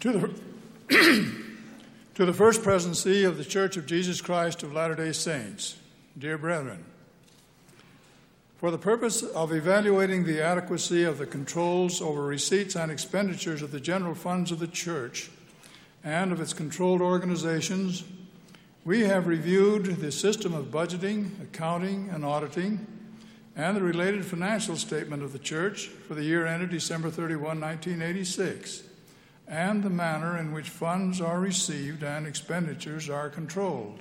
To the First Presidency of the Church of Jesus Christ of Latter-day Saints, dear brethren, for the purpose of evaluating the adequacy of the controls over receipts and expenditures of the general funds of the Church and of its controlled organizations, we have reviewed the system of budgeting, accounting, and auditing, and the related financial statement of the Church for the year ended December 31, 1986, and the manner in which funds are received and expenditures are controlled.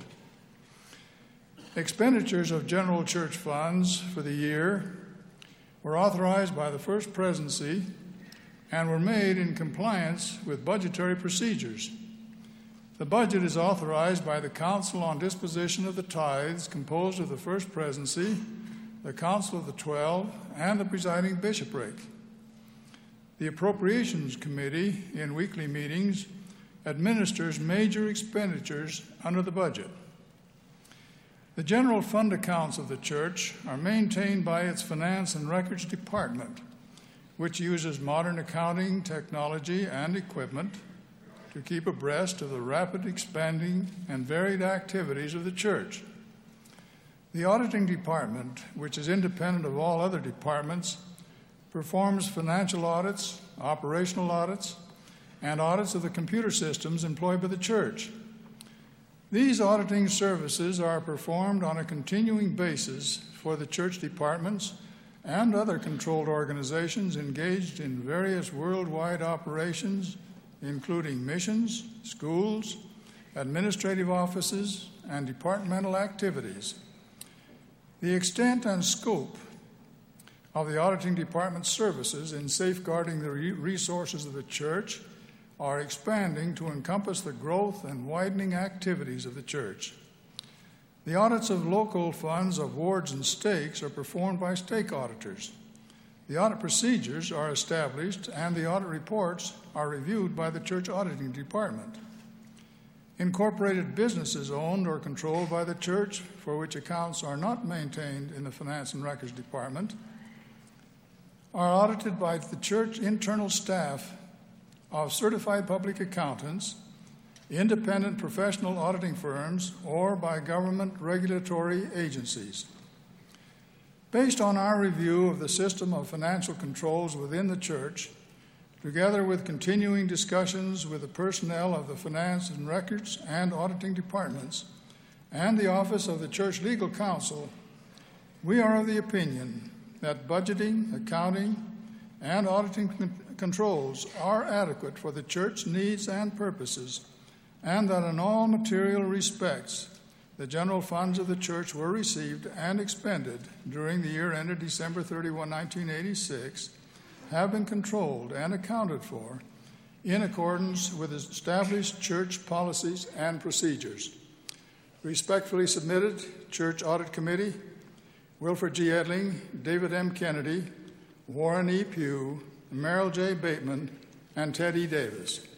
Expenditures of general church funds for the year were authorized by the First Presidency and were made in compliance with budgetary procedures. The budget is authorized by the Council on Disposition of the Tithes, composed of the First Presidency, the Council of the 12, and the presiding bishopric. The Appropriations Committee, in weekly meetings, administers major expenditures under the budget. The general fund accounts of the Church are maintained by its Finance and Records Department, which uses modern accounting technology and equipment to keep abreast of the rapid expanding and varied activities of the Church. The Auditing Department, which is independent of all other departments, performs financial audits, operational audits, and audits of the computer systems employed by the Church. These auditing services are performed on a continuing basis for the church departments and other controlled organizations engaged in various worldwide operations, including missions, schools, administrative offices, and departmental activities. The extent and scope of the Auditing Department's services in safeguarding the resources of the Church are expanding to encompass the growth and widening activities of the Church. The audits of local funds of wards and stakes are performed by stake auditors. The audit procedures are established and the audit reports are reviewed by the Church Auditing Department. Incorporated businesses owned or controlled by the Church, for which accounts are not maintained in the Finance and Records Department, are audited by the Church internal staff of certified public accountants, independent professional auditing firms, or by government regulatory agencies. Based on our review of the system of financial controls within the Church, together with continuing discussions with the personnel of the Finance and Records and Auditing Departments and the Office of the Church Legal Counsel, we are of the opinion that budgeting, accounting, and auditing controls are adequate for the Church needs and purposes, and that in all material respects, the general funds of the Church were received and expended during the year ended December 31, 1986, have been controlled and accounted for in accordance with established Church policies and procedures. Respectfully submitted, Church Audit Committee, Wilford G. Edling, David M. Kennedy, Warren E. Pugh, Merrill J. Bateman, and Ted E. Davis.